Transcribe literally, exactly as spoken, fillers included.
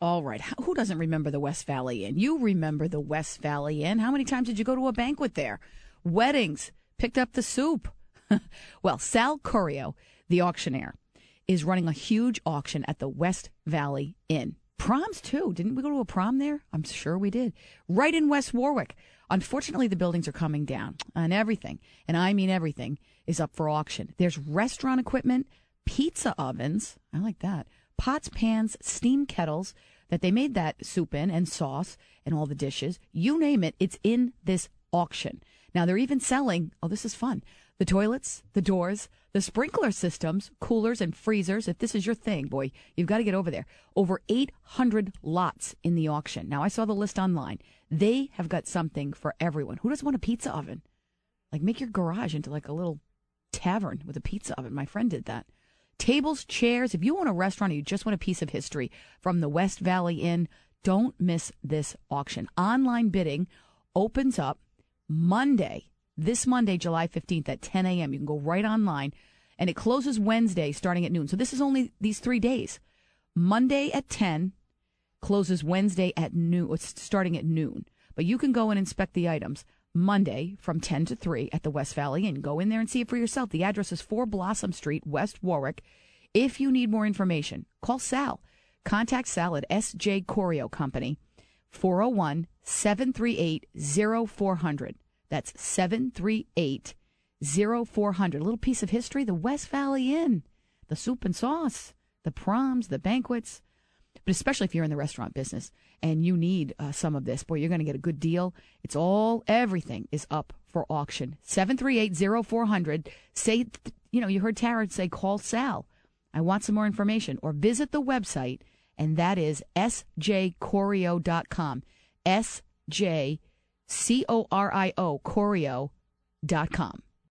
All right. Who doesn't remember the West Valley Inn? You remember the West Valley Inn. How many times did you go to a banquet there? Weddings. Picked up the soup. Well, Sal Corio, the auctioneer, is running a huge auction at the West Valley Inn. Proms, too. Didn't we go to a prom there? I'm sure we did. Right in West Warwick. Unfortunately, the buildings are coming down, and everything, and I mean everything, is up for auction. There's restaurant equipment, pizza ovens, I like that, pots, pans, steam kettles that they made that soup in, and sauce, and all the dishes. You name it, it's in this auction. Now, they're even selling, oh, this is fun, the toilets, the doors, the sprinkler systems, coolers, and freezers. If this is your thing, boy, you've got to get over there. Over eight hundred lots in the auction. Now, I saw the list online. They have got something for everyone. Who doesn't want a pizza oven? Like, make your garage into like a little tavern with a pizza oven. My friend did that. Tables, chairs. If you own a restaurant or you just want a piece of history from the West Valley Inn, don't miss this auction. Online bidding opens up Monday, this Monday, July fifteenth at ten a.m. You can go right online, and it closes Wednesday starting at noon. So this is only these three days. Monday at ten, closes Wednesday at noon, it's starting at noon. But you can go and inspect the items Monday from ten to three at the West Valley Inn. Go in there and see it for yourself. The address is four Blossom Street, West Warwick. If you need more information, call Sal. Contact Sal at S J Corio Company, four oh one, seven three eight, oh four hundred. That's seven three eight, oh four hundred. A little piece of history, the West Valley Inn, the soup and sauce, the proms, the banquets. But especially if you're in the restaurant business and you need uh, some of this, boy, you're going to get a good deal. It's all, everything is up for auction. seven three eight, oh four hundred. Say, you know, you heard Tara say, call Sal. I want some more information. Or visit the website, and that is S J Corio dot com. S J C O R I O, Corio dot com.